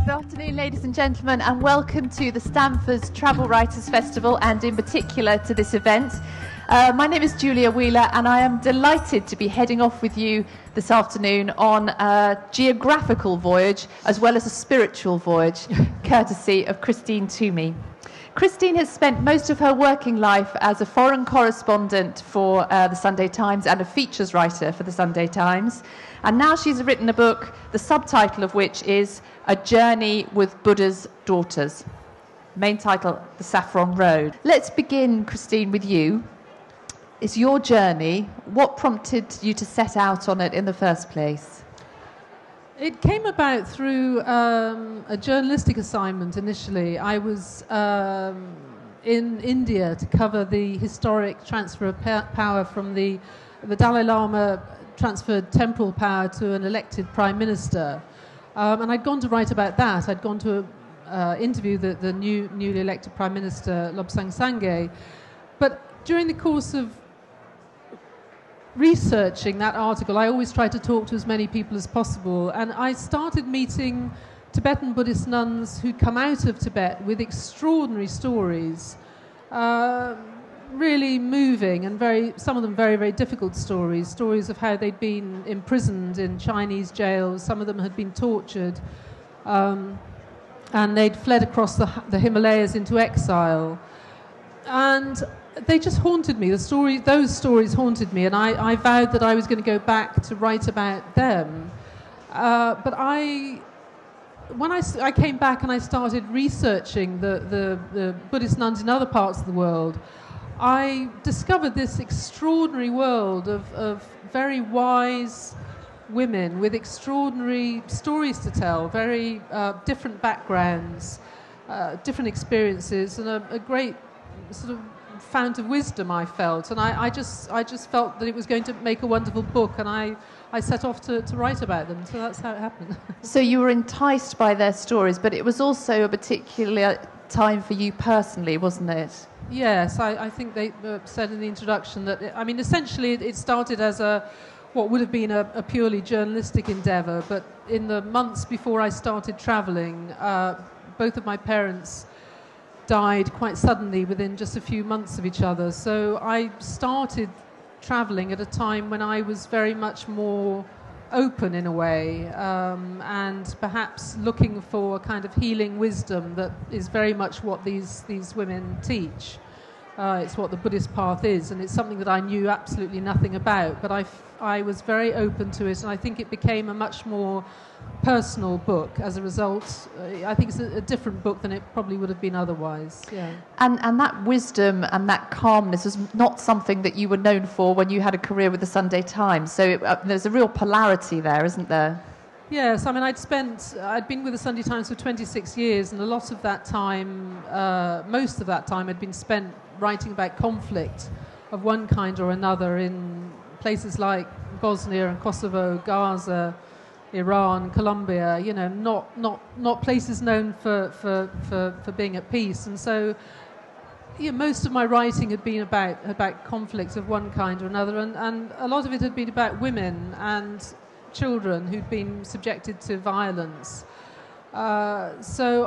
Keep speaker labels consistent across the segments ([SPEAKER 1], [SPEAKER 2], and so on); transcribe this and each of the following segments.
[SPEAKER 1] Good afternoon, ladies and gentlemen, and welcome to the Stamford Travel Writers Festival, and in particular to this event. My name is Julia Wheeler, and I am delighted to be heading off with you this afternoon on a geographical voyage as well as a spiritual voyage, courtesy of Christine Toomey. Christine has spent most of her working life as a foreign correspondent for the Sunday Times and a features writer for the Sunday Times. And now she's written a book, the subtitle of which is A Journey with Buddha's Daughters. Main title, The Saffron Road. Let's begin, Christine, with you. It's your journey. What prompted you to set out on it in the first place?
[SPEAKER 2] It came about through a journalistic assignment initially. I was in India to cover the historic transfer of power from the Dalai Lama transferred temporal power to an elected prime minister. And I'd gone to write about that. I'd gone to interview the newly elected prime minister, Lobsang Sangay. But during the course of researching that article, I always try to talk to as many people as possible, and I started meeting Tibetan Buddhist nuns who'd come out of Tibet with extraordinary stories, really moving, and some of them very, very difficult stories of how they'd been imprisoned in Chinese jails. Some of them had been tortured, and they'd fled across the Himalayas into exile. And they just haunted me. Those stories haunted me, and I vowed that I was going to go back to write about them. But when I came back and I started researching the Buddhist nuns in other parts of the world, I discovered this extraordinary world of very wise women with extraordinary stories to tell, very different backgrounds, different experiences, and a great sort of fount of wisdom, I felt. And I just felt that it was going to make a wonderful book, and I set off to write about them. So that's how it happened.
[SPEAKER 1] So you were enticed by their stories, but it was also a particular time for you personally, wasn't it?
[SPEAKER 2] Yes, I think they said in the introduction that, essentially it started as what would have been a purely journalistic endeavour, but in the months before I started travelling, both of my parents died quite suddenly within just a few months of each other. So I started travelling at a time when I was very much more open in a way, and perhaps looking for a kind of healing wisdom that is very much what these women teach. It's what the Buddhist path is, and it's something that I knew absolutely nothing about, but I was very open to it, and I think it became a much more personal book as a result. I think it's a different book than it probably would have been otherwise. Yeah. And
[SPEAKER 1] that wisdom and that calmness was not something that you were known for when you had a career with the Sunday Times. So there's a real polarity there, isn't there?
[SPEAKER 2] Yes, I'd been with the Sunday Times for 26 years, and a lot of that time, most of that time had been spent writing about conflict of one kind or another in places like Bosnia and Kosovo, Gaza, Iran, Colombia, not places known for being at peace. And so most of my writing had been about conflict of one kind or another, and a lot of it had been about women and children who'd been subjected to violence. So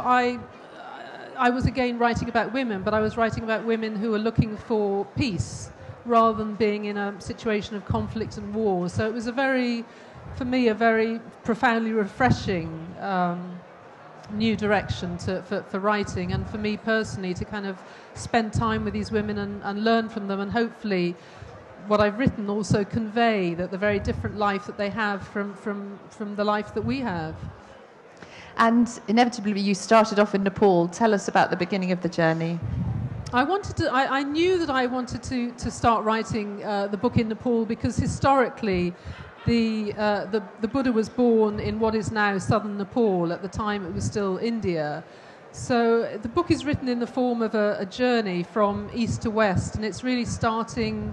[SPEAKER 2] I was again writing about women, but I was writing about women who were looking for peace rather than being in a situation of conflict and war. So it was for me, a very profoundly refreshing new direction for writing, and for me personally to kind of spend time with these women and learn from them, and hopefully what I've written also convey that the very different life that they have from the life that we have.
[SPEAKER 1] And inevitably you started off in Nepal. Tell us about the beginning of the journey.
[SPEAKER 2] I knew that I wanted to start writing the book in Nepal because historically the Buddha was born in what is now southern Nepal. At the time it was still India. So the book is written in the form of a journey from east to west, and it's really starting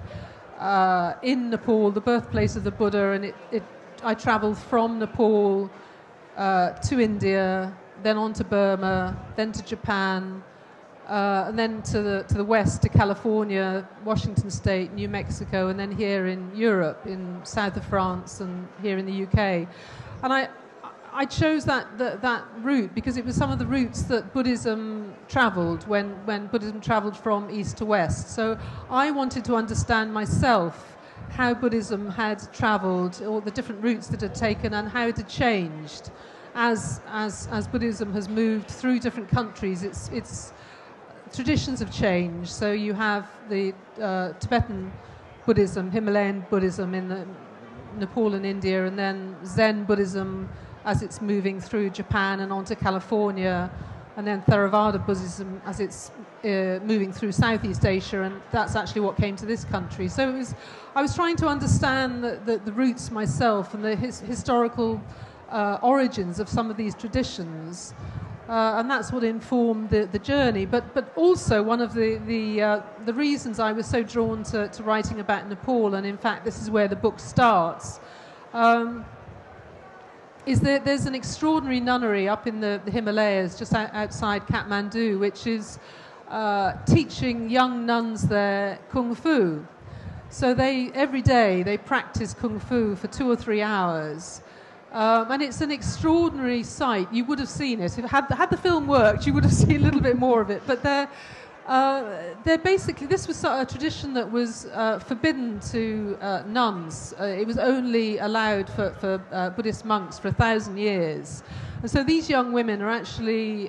[SPEAKER 2] in Nepal, the birthplace of the Buddha, and I travelled from Nepal to India, then on to Burma, then to Japan, and then to the west to California, Washington State, New Mexico, and then here in Europe, in south of France, and here in the UK. And I chose that route because it was some of the routes that Buddhism travelled when Buddhism travelled from east to west. So I wanted to understand myself how Buddhism had travelled, or the different routes that it had taken, and how it had changed as Buddhism has moved through different countries. Its traditions have changed. So you have the Tibetan Buddhism, Himalayan Buddhism in Nepal and India, and then Zen Buddhism as it's moving through Japan and onto California, and then Theravada Buddhism as it's moving through Southeast Asia, and that's actually what came to this country. So I was trying to understand the roots myself and the historical origins of some of these traditions, and that's what informed the journey. But also one of the reasons I was so drawn to writing about Nepal, and in fact this is where the book starts, is that there's an extraordinary nunnery up in the Himalayas just outside Kathmandu, which is teaching young nuns there kung fu. So every day they practice kung fu for 2 or 3 hours. And it's an extraordinary sight. You would have seen it. Had the film worked, you would have seen a little bit more of it. But they're basically, this was a tradition that was forbidden to nuns. It was only allowed for Buddhist monks for 1,000 years. And so these young women are actually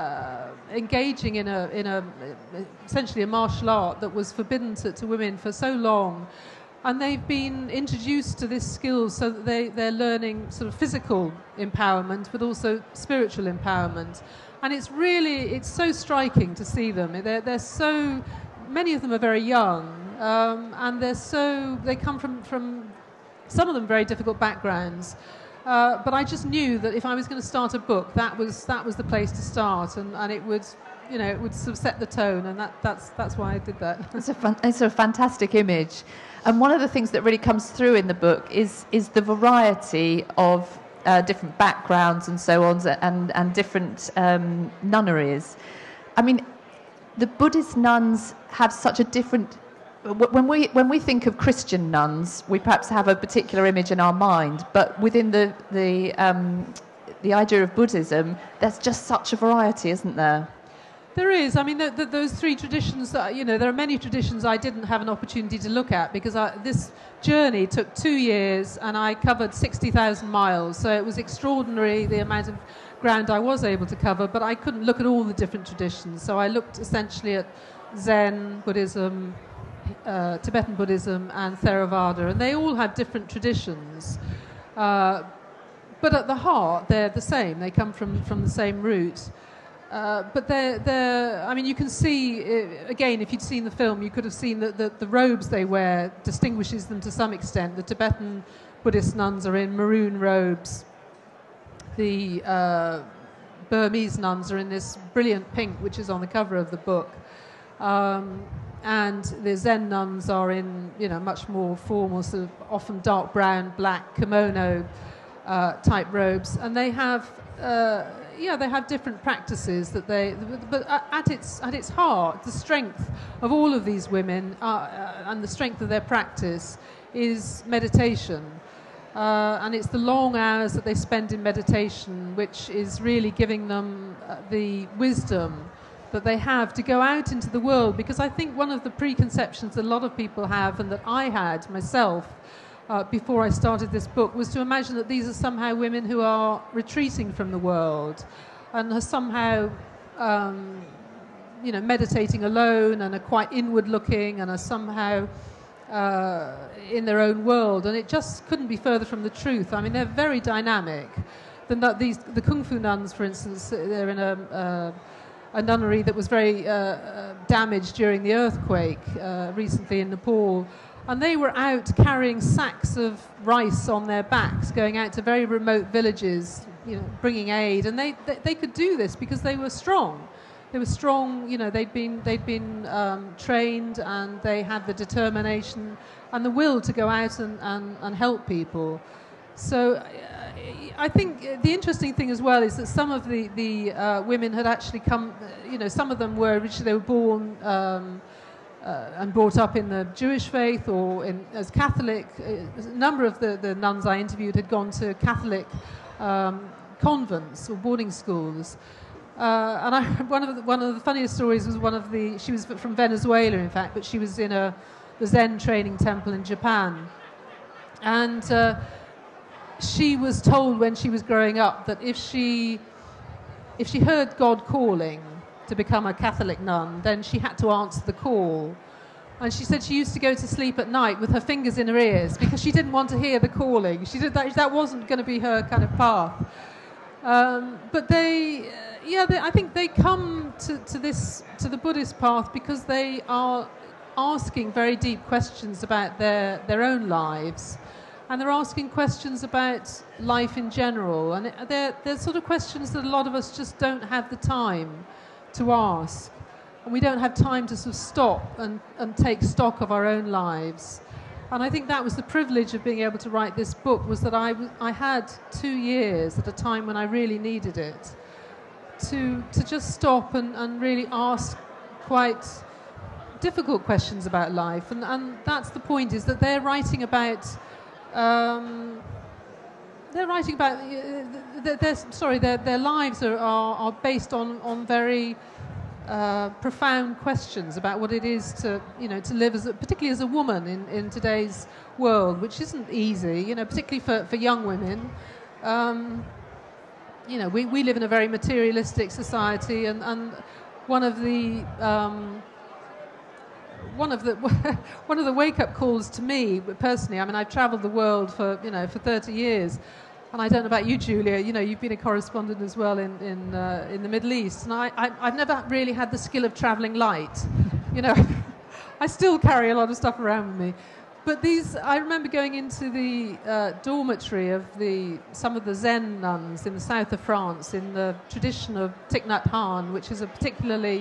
[SPEAKER 2] engaging in essentially a martial art that was forbidden to women for so long. And they've been introduced to this skill so that they're learning sort of physical empowerment, but also spiritual empowerment. And it's so striking to see them. They're so, many of them are very young, and they come from some of them very difficult backgrounds. But I just knew that if I was going to start a book, that was the place to start, and it would, it would sort of set the tone, and that's why I did that.
[SPEAKER 1] It's a fantastic image. And one of the things that really comes through in the book is the variety of different backgrounds and so on, and different nunneries. I mean, the Buddhist nuns have such a different. When we think of Christian nuns, we perhaps have a particular image in our mind, but within the idea of Buddhism, there's just such a variety, isn't there?
[SPEAKER 2] There is. I mean, those three traditions, there are many traditions I didn't have an opportunity to look at because this journey took 2 years and I covered 60,000 miles. So it was extraordinary, the amount of ground I was able to cover, but I couldn't look at all the different traditions. So I looked essentially at Zen Buddhism, Tibetan Buddhism and Theravada, and they all have different traditions. But at the heart, they're the same. They come from the same root. But I mean, you can see, again, if you'd seen the film, you could have seen that the robes they wear distinguishes them to some extent. The Tibetan Buddhist nuns are in maroon robes. The Burmese nuns are in this brilliant pink, which is on the cover of the book. And the Zen nuns are in, much more formal, sort of often dark brown, black kimono type robes. And they have... they have different practices but at its heart, the strength of all of these women and the strength of their practice is meditation. And it's the long hours that they spend in meditation, which is really giving them the wisdom that they have to go out into the world. Because I think one of the preconceptions that a lot of people have, and that I had myself, before I started this book, was to imagine that these are somehow women who are retreating from the world and are somehow, meditating alone and are quite inward-looking and are somehow in their own world. And it just couldn't be further from the truth. I mean, they're very dynamic. The Kung Fu nuns, for instance, they're in a nunnery that was very damaged during the earthquake recently in Nepal. And they were out carrying sacks of rice on their backs, going out to very remote villages, bringing aid. And they could do this because they were strong. They were strong. They'd been trained, and they had the determination and the will to go out and help people. So I think the interesting thing as well is that some of the women had actually come. Some of them were originally born. And brought up in the Jewish faith or as Catholic. A number of the nuns I interviewed had gone to Catholic convents or boarding schools. And one of the funniest stories was she was from Venezuela, in fact, but she was in the Zen training temple in Japan. And she was told when she was growing up that if she heard God calling to become a Catholic nun, then she had to answer the call. And she said she used to go to sleep at night with her fingers in her ears because she didn't want to hear the calling. She did that wasn't going to be her kind of path. But I think they come to the Buddhist path because they are asking very deep questions about their own lives, and they're asking questions about life in general, and they're sort of questions that a lot of us just don't have the time to ask, and we don't have time to sort of stop and take stock of our own lives. And I think that was the privilege of being able to write this book, was that I had 2 years at a time when I really needed it to just stop and really ask quite difficult questions about life. And that's the point, is that they're writing about their lives are based on very profound questions about what it is to live particularly as a woman in today's world, which isn't easy, particularly for young women. We live in a very materialistic society, and one of the wake-up calls to me personally. I mean, I've travelled the world for 30 years, and I don't know about you, Julia. You've been a correspondent as well in the Middle East, and I've never really had the skill of travelling light. I still carry a lot of stuff around with me. But I remember going into the dormitory of some of the Zen nuns in the south of France, in the tradition of Thich Nhat Hanh, which is a particularly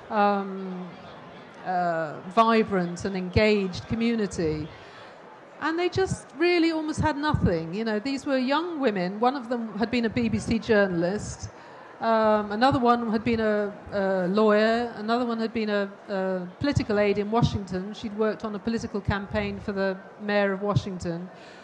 [SPEAKER 2] vibrant and engaged community. And they just really almost had nothing. These were young women. One of them had been a BBC journalist. Another one had been a lawyer. Another one had been a political aide in Washington. She'd worked on a political campaign for the mayor of Washington.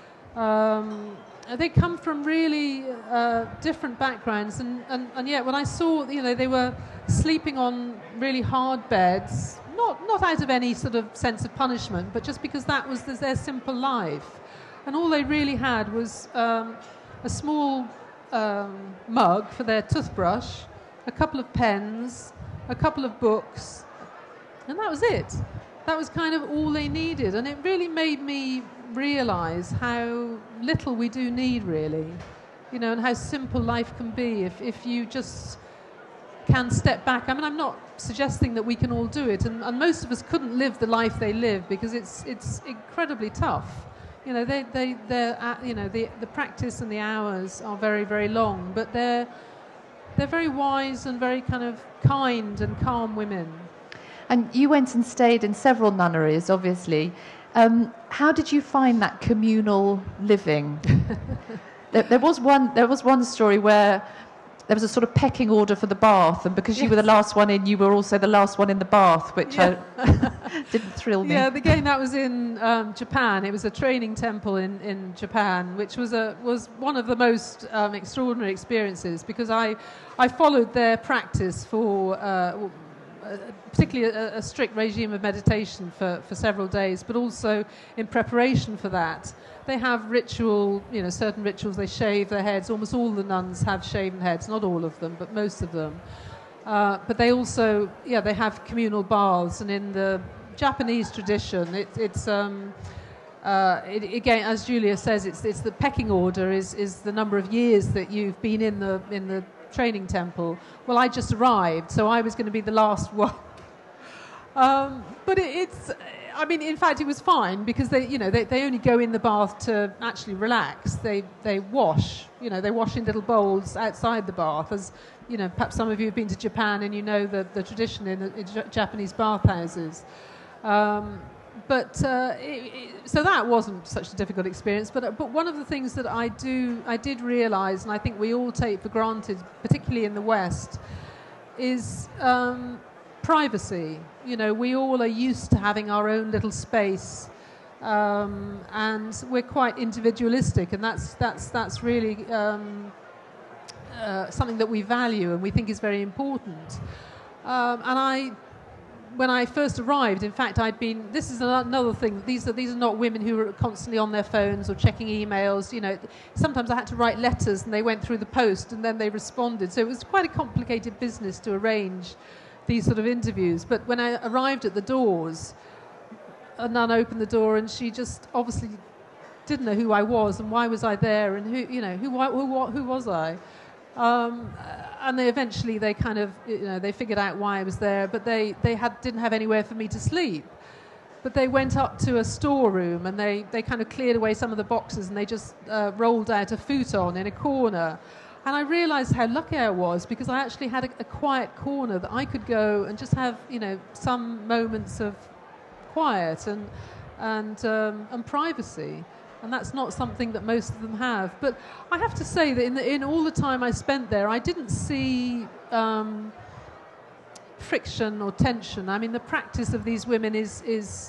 [SPEAKER 2] They come from really different backgrounds, and yet when I saw, they were sleeping on really hard beds, not out of any sort of sense of punishment, but just because that was their simple life. And all they really had was a small mug for their toothbrush, a couple of pens, a couple of books, and that was it. That was kind of all they needed, and it really made me realise how little we do need, really, and how simple life can be if you just can step back. I mean, I'm not suggesting that we can all do it, and most of us couldn't live the life they live because it's incredibly tough. The practice and the hours are very, very long, but they're very wise and very kind of kind and calm women.
[SPEAKER 1] And you went and stayed in several nunneries, obviously. How did you find that communal living? There was one story where there was a sort of pecking order for the bath, and because you were the last one in, you were also the last one in the bath, which didn't thrill me.
[SPEAKER 2] Yeah, again, that was in Japan. It was a training temple in Japan, which was one of the most extraordinary experiences, because I followed their practice for particularly a strict regime of meditation for several days, but also in preparation for that. They have certain rituals. They shave their heads. Almost all the nuns have shaven heads. Not all of them, but most of them. But they also, they have communal baths. And in the Japanese tradition, it's again, as Julia says, it's the pecking order is the number of years that you've been in the training temple. Well, I just arrived, so I was going to be the last one. But in fact, it was fine, because they only go in the bath to actually relax. They wash, they wash in little bowls outside the bath. As perhaps some of you have been to Japan and the tradition in Japanese bathhouses. So that wasn't such a difficult experience. But one of the things that I did realise, and I think we all take for granted, particularly in the West, is privacy. We all are used to having our own little space, and we're quite individualistic, and that's really something that we value and we think is very important. When I first arrived, in fact, this is another thing, these are not women who are constantly on their phones or checking emails. Sometimes I had to write letters and they went through the post and then they responded. So it was quite a complicated business to arrange these sort of interviews. But when I arrived at the doors, a nun opened the door and she just obviously didn't know who I was and why was I there and who was I. And they kind of they figured out why I was there, but they didn't have anywhere for me to sleep. But they went up to a storeroom and they kind of cleared away some of the boxes and they just rolled out a futon in a corner. And I realised how lucky I was because I actually had a quiet corner that I could go and just have some moments of quiet and privacy. And that's not something that most of them have. But I have to say that in all the time I spent there, I didn't see friction or tension. I mean, the practice of these women is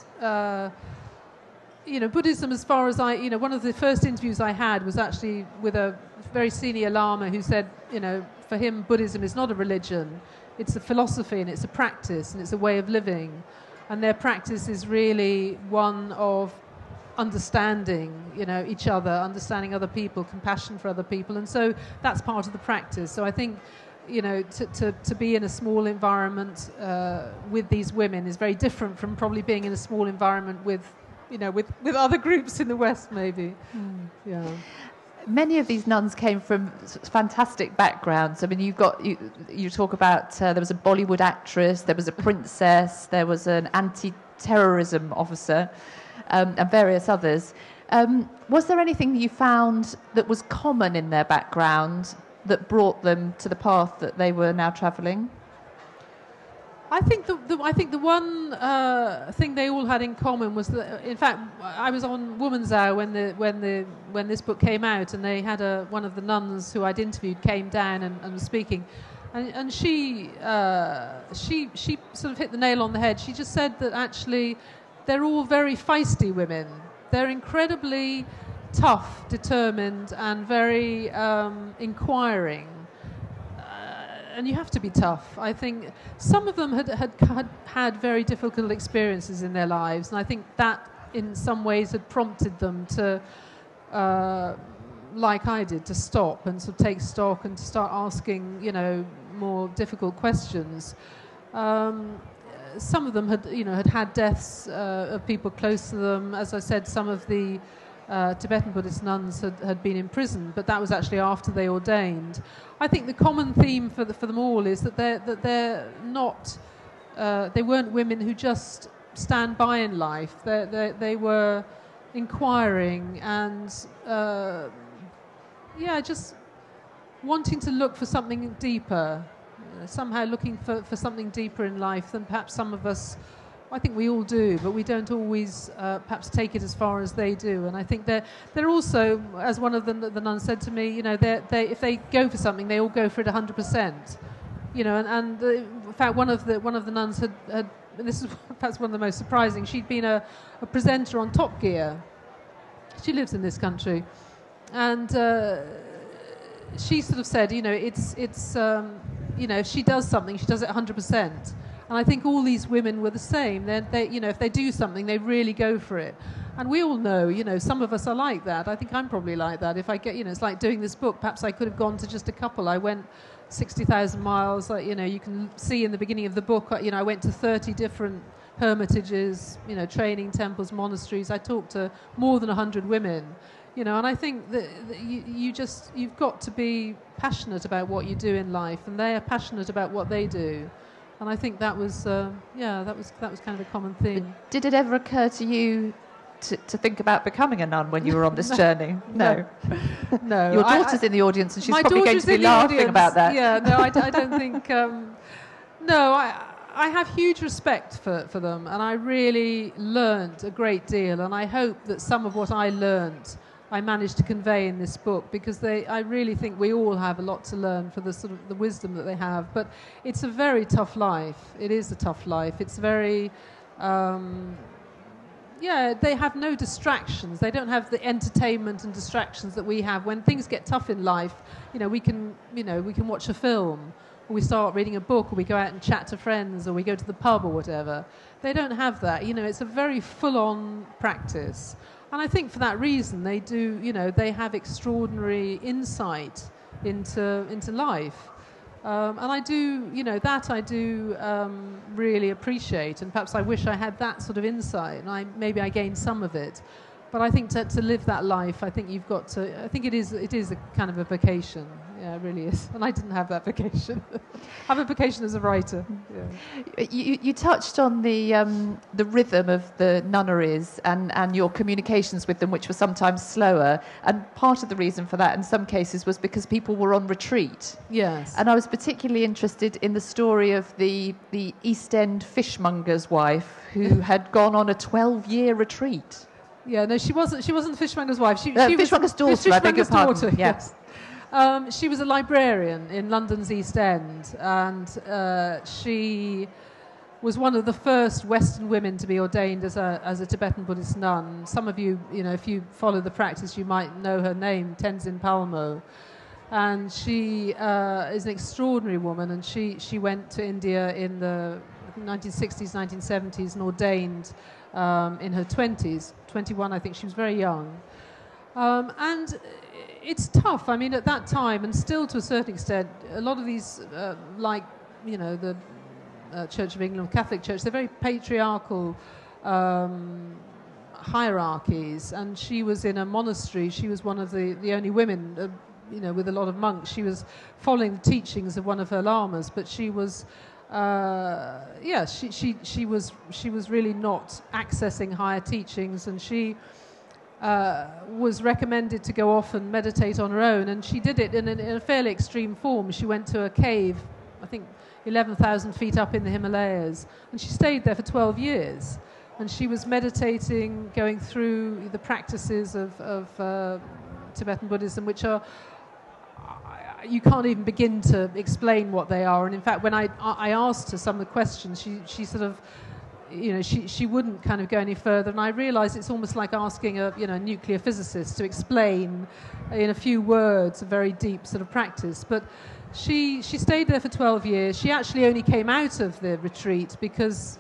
[SPEAKER 2] Buddhism, as far as one of the first interviews I had was actually with a very senior Lama who said, for him, Buddhism is not a religion. It's a philosophy and it's a practice and it's a way of living. And their practice is really one of understanding, each other, understanding other people, compassion for other people, and so that's part of the practice. So I think, to be in a small environment with these women is very different from probably being in a small environment with other groups in the West, maybe. Yeah.
[SPEAKER 1] Many of these nuns came from fantastic backgrounds. I mean, you talk about there was a Bollywood actress, there was a princess, there was an anti-terrorism officer. And various others. Was there anything you found that was common in their background that brought them to the path that they were now travelling?
[SPEAKER 2] I think the one thing they all had in common was that, in fact, I was on Woman's Hour when this book came out, and they had one of the nuns who I'd interviewed came down and was speaking, and she sort of hit the nail on the head. She just said that actually they're all very feisty women. They're incredibly tough, determined, and very inquiring. And you have to be tough. I think some of them had very difficult experiences in their lives, and I think that in some ways had prompted them to, like I did, to stop and sort of take stock and to start asking, more difficult questions. Some of them had deaths of people close to them. As I said, some of the Tibetan Buddhist nuns had been imprisoned, but that was actually after they ordained. I think the common theme for them all is that they're not. They weren't women who just stand by in life. They were inquiring and just wanting to look for something deeper. Somehow looking for something deeper in life than perhaps some of us, I think we all do, but we don't always perhaps take it as far as they do. And I think they're also, as one of the nuns said to me, if they go for something, they all go for it 100%. And in fact, one of the nuns had, and this is perhaps one of the most surprising. She'd been a presenter on Top Gear. She lives in this country, and she sort of said, if she does something, she does it 100%. And I think all these women were the same. If they do something, they really go for it. And we all know, some of us are like that. I think I'm probably like that. If I get, it's like doing this book. Perhaps I could have gone to just a couple. I went 60,000 miles. You can see in the beginning of the book, I went to 30 different hermitages, training temples, monasteries. I talked to more than 100 women. And I think that you've got to be passionate about what you do in life, and they are passionate about what they do. And I think that was that was kind of a common theme.
[SPEAKER 1] Did it ever occur to you to think about becoming a nun when you were on this journey? No.
[SPEAKER 2] No.
[SPEAKER 1] Your daughter's in the audience, and she's probably going to be laughing about that.
[SPEAKER 2] Yeah, no, I don't think... I have huge respect for them, and I really learned a great deal, and I hope that some of what I learned I managed to convey in this book, because I really think we all have a lot to learn for the sort of the wisdom that they have. But it's a very tough life. It is a tough life. It's very, they have no distractions. They don't have the entertainment and distractions that we have. When things get tough in life, we can watch a film, or we start reading a book, or we go out and chat to friends, or we go to the pub or whatever. They don't have that. It's a very full-on practice. And I think for that reason, they do, they have extraordinary insight into life. And I do, that I do really appreciate. And perhaps I wish I had that sort of insight, and maybe I gained some of it. But I think to live that life, I think you've got to. I think it is a kind of a vocation. Yeah, it really is. And I didn't have that vocation. I have a vocation as a writer. Yeah.
[SPEAKER 1] You touched on the rhythm of the nunneries and your communications with them, which were sometimes slower. And part of the reason for that, in some cases, was because people were on retreat.
[SPEAKER 2] Yes.
[SPEAKER 1] And I was particularly interested in the story of the East End fishmonger's wife who had gone on a 12-year retreat.
[SPEAKER 2] Yeah, no, she wasn't the fishmonger's wife. She
[SPEAKER 1] fishmonger's daughter, I beg your pardon.
[SPEAKER 2] Daughter, yes. She was a librarian in London's East End, and she was one of the first Western women to be ordained as a Tibetan Buddhist nun. Some of you, if you follow the practice, you might know her name, Tenzin Palmo. And she is an extraordinary woman, and she went to India in the 1960s, 1970s, and ordained in her 20s, 21, I think. She was very young. And it's tough. I mean, at that time, and still to a certain extent, a lot of these, the Church of England, Catholic Church, they're very patriarchal hierarchies. And she was in a monastery. She was one of the only women, with a lot of monks. She was following the teachings of one of her lamas, but she was... she was really not accessing higher teachings, and she was recommended to go off and meditate on her own, and she did it in a fairly extreme form. She went to a cave, I think 11,000 feet up in the Himalayas, and she stayed there for 12 years, and she was meditating, going through the practices of Tibetan Buddhism, which are, you can't even begin to explain what they are. And in fact, when I asked her some of the questions, she sort of, she wouldn't kind of go any further. And I realised it's almost like asking a nuclear physicist to explain in a few words a very deep sort of practice. But she stayed there for 12 years. She actually only came out of the retreat because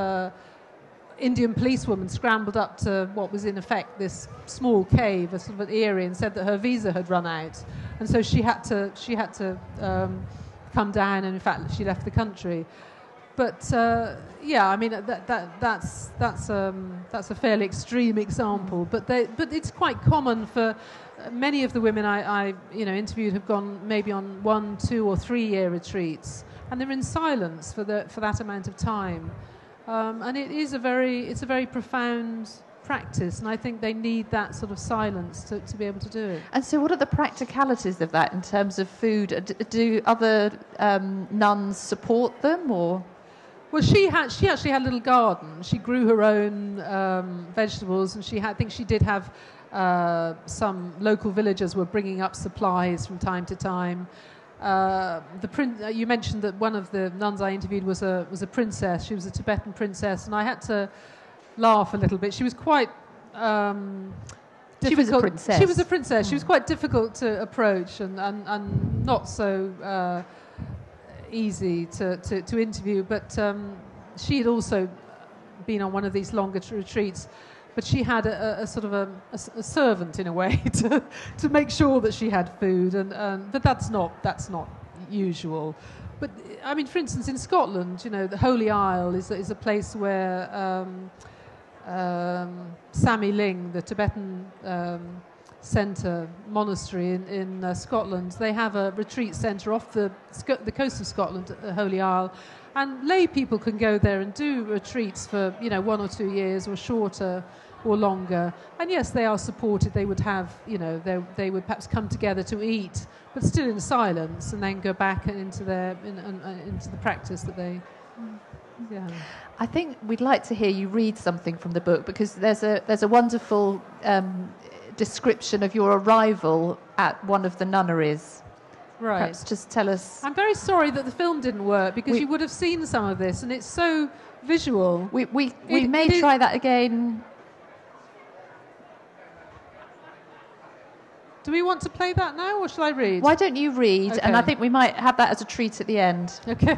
[SPEAKER 2] Indian policewoman scrambled up to what was in effect this small cave, a sort of an area, and said that her visa had run out, and so she had to come down, and in fact she left the country. But I mean that's a fairly extreme example, but it's quite common for many of the women I interviewed have gone maybe on 1, 2, or 3 year retreats, and they're in silence for that amount of time. And it's a very profound practice, and I think they need that sort of silence to be able to do it.
[SPEAKER 1] And so what are the practicalities of that in terms of food? Do other nuns support them, or...?
[SPEAKER 2] Well, she actually had a little garden. She grew her own vegetables, and I think she did have some local villagers were bringing up supplies from time to time. You mentioned that one of the nuns I interviewed was a princess. She was a Tibetan princess, and I had to laugh a little bit. She was quite difficult.
[SPEAKER 1] She was a princess.
[SPEAKER 2] She was a princess. She was quite difficult to approach and not so easy to interview. But she had also been on one of these longer retreats. But she had a sort of a servant in a way to make sure that she had food, but that's not usual. But I mean, for instance, in Scotland, the Holy Isle is a place where Sami Ling, the Tibetan centre monastery in Scotland, they have a retreat centre off the coast of Scotland, the Holy Isle. And lay people can go there and do retreats for 1 or 2 years or shorter or longer. And yes, they are supported. They would have, they would perhaps come together to eat, but still in silence, and then go back into into the practice that they. Yeah.
[SPEAKER 1] I think we'd like to hear you read something from the book, because there's a wonderful description of your arrival at one of the nunneries.
[SPEAKER 2] Right.
[SPEAKER 1] Perhaps just tell us.
[SPEAKER 2] I'm very sorry that the film didn't work, because you would have seen some of this, and it's so visual.
[SPEAKER 1] We may try that again
[SPEAKER 2] Do we want to play that now, or shall I read?
[SPEAKER 1] Why don't you read?
[SPEAKER 2] Okay.
[SPEAKER 1] And I think we might have that as a treat at the end.
[SPEAKER 2] Okay.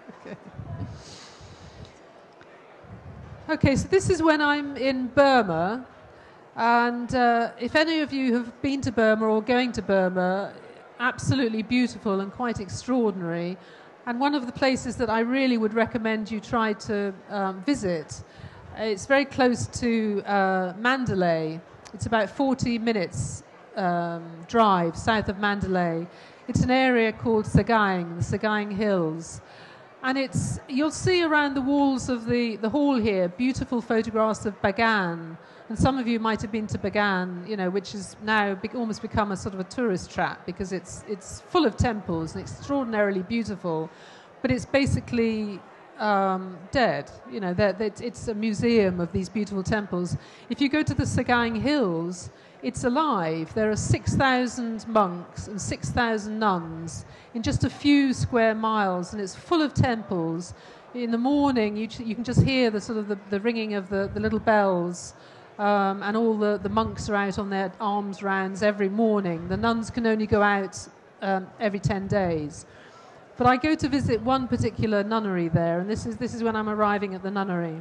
[SPEAKER 2] Okay, so this is when I'm in Burma, and if any of you have been to Burma or going to Burma, absolutely beautiful and quite extraordinary. And one of the places that I really would recommend you try to visit, it's very close to Mandalay. It's about 40 minutes drive south of Mandalay. It's an area called Sagaing, the Sagaing Hills. And you'll see around the walls of the hall here beautiful photographs of Bagan. And some of you might have been to Bagan, which has now almost become a sort of a tourist trap because it's full of temples and extraordinarily beautiful, but it's basically dead. It's a museum of these beautiful temples. If you go to the Sagaing Hills, it's alive. There are 6,000 monks and 6,000 nuns in just a few square miles, and it's full of temples. In the morning, you can just hear the sort of the ringing of the little bells. And all the monks are out on their alms rounds every morning. The nuns can only go out every 10 days. But I go to visit one particular nunnery there, and this is when I'm arriving at the nunnery.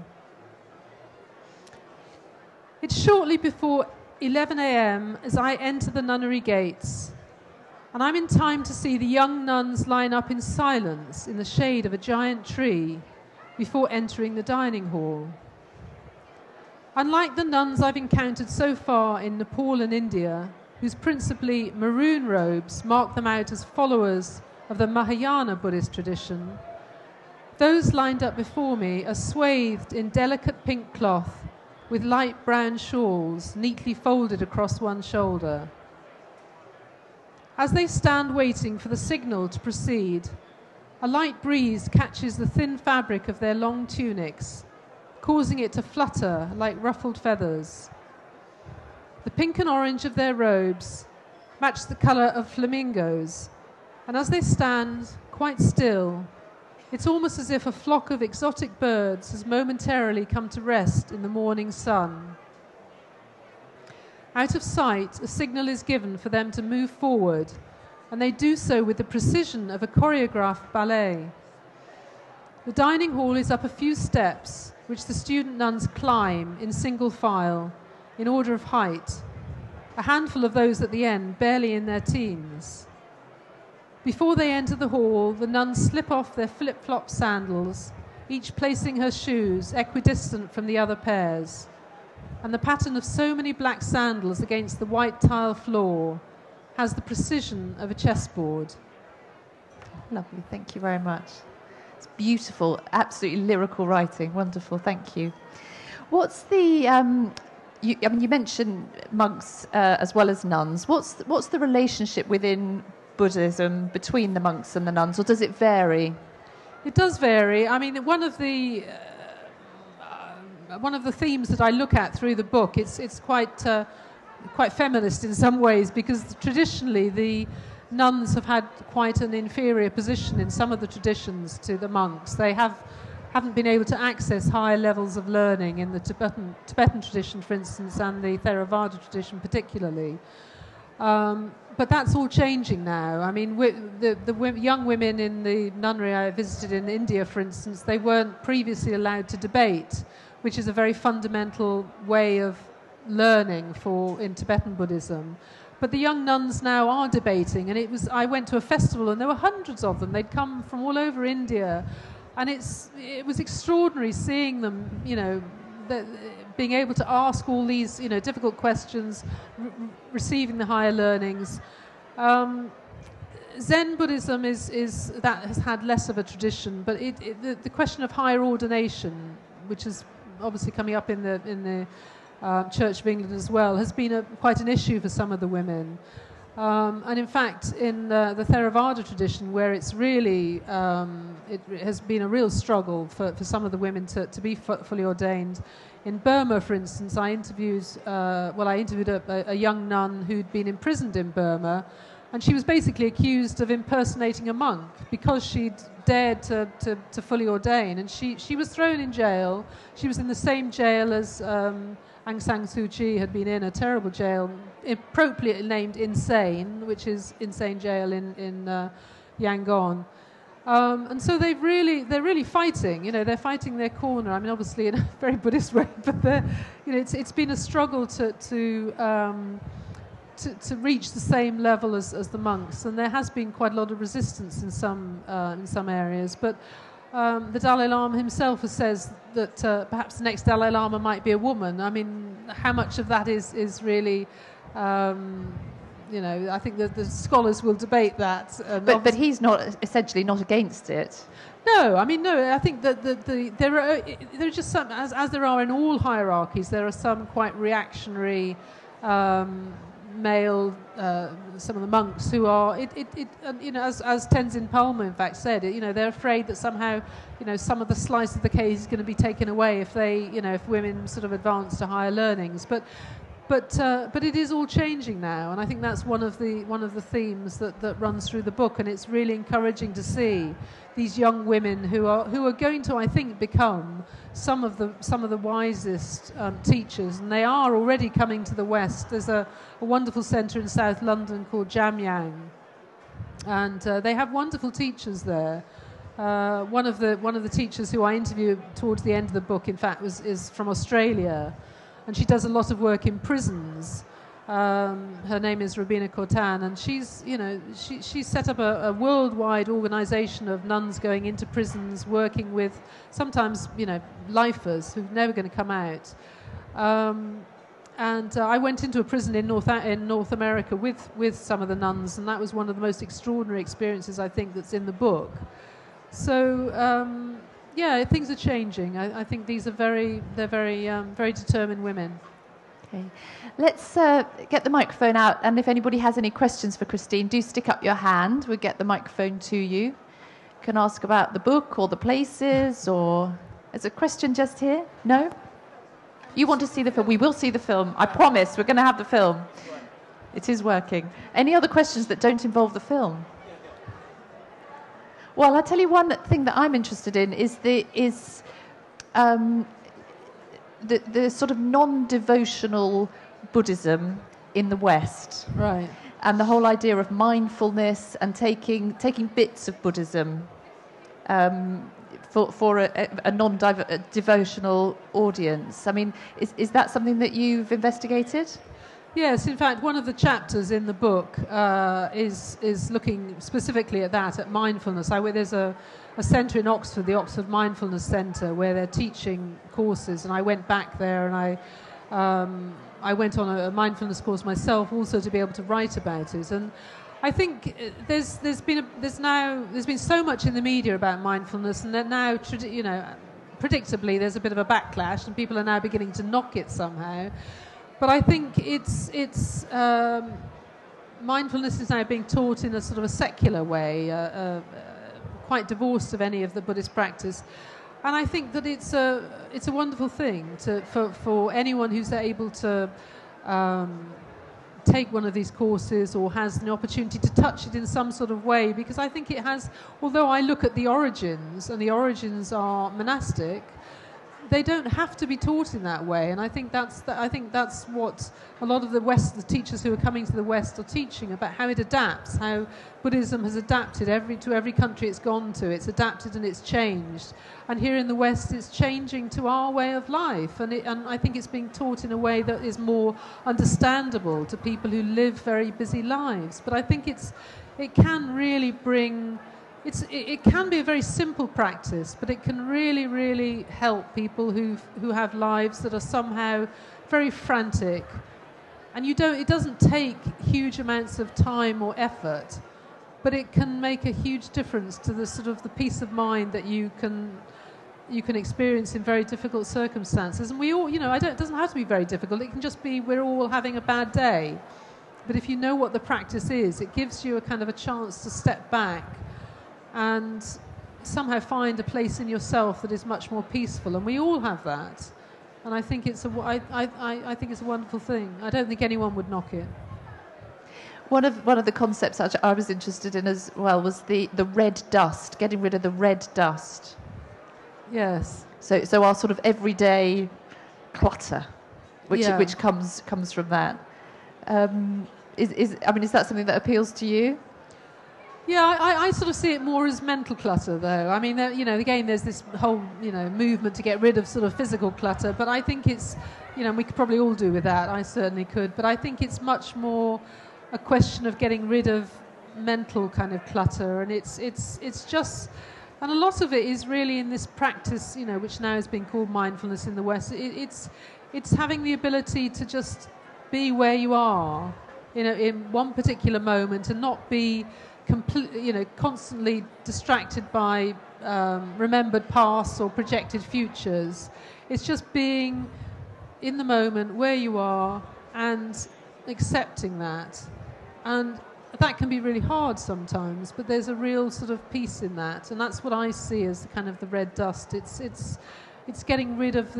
[SPEAKER 2] It's shortly before 11 a.m. as I enter the nunnery gates, and I'm in time to see the young nuns line up in silence in the shade of a giant tree before entering the dining hall. Unlike the nuns I've encountered so far in Nepal and India, whose principally maroon robes mark them out as followers of the Mahayana Buddhist tradition, those lined up before me are swathed in delicate pink cloth with light brown shawls neatly folded across one shoulder. As they stand waiting for the signal to proceed, a light breeze catches the thin fabric of their long tunics, causing it to flutter like ruffled feathers. The pink and orange of their robes match the colour of flamingos, and as they stand quite still, it's almost as if a flock of exotic birds has momentarily come to rest in the morning sun. Out of sight, a signal is given for them to move forward, and they do so with the precision of a choreographed ballet. The dining hall is up a few steps, which the student nuns climb in single file, in order of height, a handful of those at the end barely in their teens. Before they enter the hall, the nuns slip off their flip-flop sandals, each placing her shoes equidistant from the other pairs, and the pattern of so many black sandals against the white tile floor has the precision of a chessboard.
[SPEAKER 1] Lovely, thank you very much. It's beautiful, absolutely lyrical writing. Wonderful, thank you. What's the... you mentioned monks as well as nuns. What's the relationship within Buddhism between the monks and the nuns, or does it vary?
[SPEAKER 2] It does vary. I mean, one of the themes that I look at through the book, it's quite feminist in some ways, because traditionally the nuns have had quite an inferior position in some of the traditions to the monks. They haven't been able to access higher levels of learning in the Tibetan tradition, for instance, and the Theravada tradition particularly. But that's all changing now. I mean, the young women in the nunnery I visited in India, for instance, they weren't previously allowed to debate, which is a very fundamental way of learning in Tibetan Buddhism. But the young nuns now are debating, and I went to a festival, and there were hundreds of them. They'd come from all over India, and it was extraordinary seeing them, being able to ask all these, difficult questions, receiving the higher learnings. Zen Buddhism is that has had less of a tradition, but the question of higher ordination, which is obviously coming up in the Church of England as well, has been quite an issue for some of the women. And in fact, in the Theravada tradition, where it's really, it has been a real struggle for some of the women to be fully ordained. In Burma, for instance, I interviewed a young nun who'd been imprisoned in Burma, and she was basically accused of impersonating a monk because she'd dared to fully ordain. And she was thrown in jail. She was in the same jail as Aung San Suu Kyi had been in a terrible jail, appropriately named Insane, which is Insane Jail in Yangon. And so they're really fighting. You know, they're fighting their corner. I mean, obviously in a very Buddhist way, but it's been a struggle to reach the same level as the monks, and there has been quite a lot of resistance in some areas. But the Dalai Lama himself says that perhaps the next Dalai Lama might be a woman. I mean, how much of that is really, I think that the scholars will debate that.
[SPEAKER 1] But he's essentially not against it.
[SPEAKER 2] No, I mean, no. I think that there are just some, as there are in all hierarchies, there are some quite reactionary male, some of the monks who are, as Tenzin Palmo in fact said, they're afraid that somehow, some of the slice of the cake is going to be taken away if if women sort of advance to higher learnings. But it is all changing now, and I think that's one of the themes that runs through the book, and it's really encouraging to see these young women who are going to, I think, become some of the wisest teachers, and they are already coming to the West. There's a wonderful centre in South London called Jamyang, and they have wonderful teachers there. One of the teachers who I interviewed towards the end of the book, in fact, is from Australia. And she does a lot of work in prisons. Her name is Robina Cortan, and she's set up a worldwide organisation of nuns going into prisons, working with sometimes lifers who're never going to come out. And I went into a prison in North America with some of the nuns, and that was one of the most extraordinary experiences I think that's in the book. So. Yeah, things are changing. I think these are very determined women.
[SPEAKER 1] Okay, let's get the microphone out, and if anybody has any questions for Christine, do stick up your hand. We'll get the microphone to you. You can ask about the book or the places, or is a question just here? No? You want to see the film? We will see the film. I promise. We're going to have the film. It is working. Any other questions that don't involve the film? Well, I'll tell you one thing that I'm interested in is the sort of non-devotional Buddhism in the West.
[SPEAKER 2] Right.
[SPEAKER 1] And the whole idea of mindfulness and taking bits of Buddhism for a non-devotional audience. I mean, is that something that you've investigated?
[SPEAKER 2] Yes, in fact, one of the chapters in the book is looking specifically at that, at mindfulness. There's a centre in Oxford, the Oxford Mindfulness Centre, where they're teaching courses, and I went back there, and I went on a mindfulness course myself, also to be able to write about it. And I think there's been so much in the media about mindfulness, and that now, predictably, there's a bit of a backlash, and people are now beginning to knock it somehow. But I think it's mindfulness is now being taught in a sort of a secular way, quite divorced of any of the Buddhist practice. And I think that it's a wonderful thing for anyone who's able to take one of these courses or has an opportunity to touch it in some sort of way, because I think it has, although I look at the origins, and the origins are monastic, they don't have to be taught in that way, and I think that's what a lot of the teachers who are coming to the West are teaching about, how it adapts, how Buddhism has adapted to every country it's gone to. It's adapted and it's changed, and here in the West, it's changing to our way of life, and I think it's being taught in a way that is more understandable to people who live very busy lives. But I think it can really bring. It can be a very simple practice, but it can really, really help people who have lives that are somehow very frantic. And it doesn't take huge amounts of time or effort, but it can make a huge difference to the sort of the peace of mind that you can experience in very difficult circumstances. And we all, it doesn't have to be very difficult. It can just be we're all having a bad day. But if you know what the practice is, it gives you a kind of a chance to step back and somehow find a place in yourself that is much more peaceful, and we all have that. And I think I think it's a wonderful thing. I don't think anyone would knock it.
[SPEAKER 1] One of the concepts that I was interested in as well was the red dust, getting rid of the red dust.
[SPEAKER 2] Yes.
[SPEAKER 1] So our sort of everyday clutter. which comes from that. Is that something that appeals to you?
[SPEAKER 2] Yeah, I sort of see it more as mental clutter, though. I mean, again, there's this whole, movement to get rid of sort of physical clutter, but I think it's, we could probably all do with that. I certainly could. But I think it's much more a question of getting rid of mental kind of clutter, and it's just, and a lot of it is really in this practice, which now is being called mindfulness in the West. It's having the ability to just be where you are, in one particular moment, and not be constantly distracted by remembered pasts or projected futures. It's just being in the moment where you are and accepting that. And that can be really hard sometimes, but there's a real sort of peace in that, and that's what I see as kind of the red dust. It's getting rid of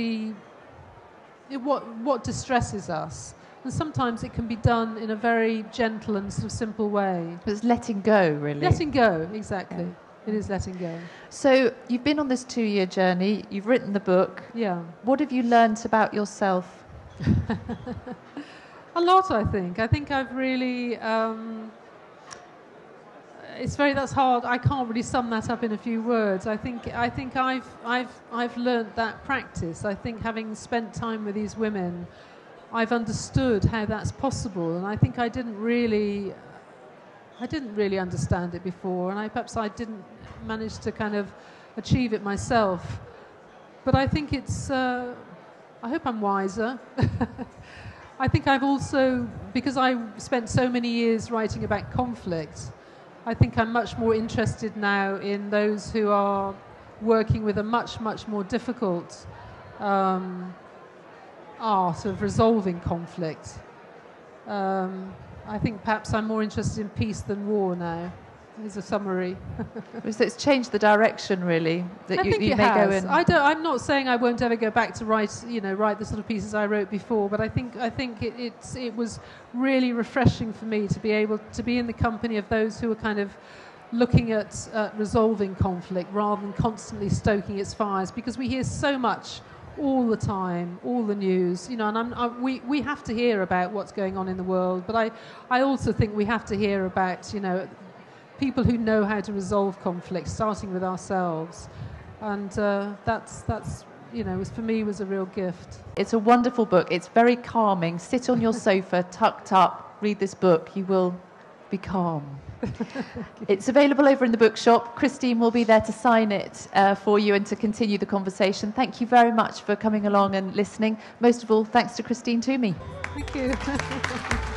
[SPEAKER 2] what distresses us. And sometimes it can be done in a very gentle and sort of simple way.
[SPEAKER 1] It's letting go, really.
[SPEAKER 2] Letting go, exactly. Yeah. It is letting go.
[SPEAKER 1] So you've been on this 2-year journey. You've written the book.
[SPEAKER 2] Yeah.
[SPEAKER 1] What have you learnt about yourself?
[SPEAKER 2] A lot, I think. I think I've really... that's hard. I can't really sum that up in a few words. I think I've learnt that practice. I think having spent time with these women, I've understood how that's possible, and I think I didn't really understand it before, and perhaps I didn't manage to kind of achieve it myself. But I think it's, I hope I'm wiser. I think I've also, because I spent so many years writing about conflict, I think I'm much more interested now in those who are working with a much, much more difficult art of resolving conflict. I think perhaps I'm more interested in peace than war now. Is a summary.
[SPEAKER 1] So it's changed the direction, really. That
[SPEAKER 2] I think
[SPEAKER 1] you
[SPEAKER 2] it
[SPEAKER 1] may
[SPEAKER 2] has.
[SPEAKER 1] go in.
[SPEAKER 2] I'm not saying I won't ever go back to write the sort of pieces I wrote before, but I think it was really refreshing for me to be able to be in the company of those who are kind of looking at resolving conflict rather than constantly stoking its fires, because we hear so much all the time, all the news, and we have to hear about what's going on in the world, but I also think we have to hear about, people who know how to resolve conflict, starting with ourselves, and that's for me was a real gift.
[SPEAKER 1] It's a wonderful book. It's very calming. Sit on your sofa, tucked up, read this book. You will be calm. It's available over in the bookshop. Christine will be there to sign it for you and to continue the conversation. Thank you very much for coming along and listening. Most of all, thanks to Christine Toomey.
[SPEAKER 2] Thank you.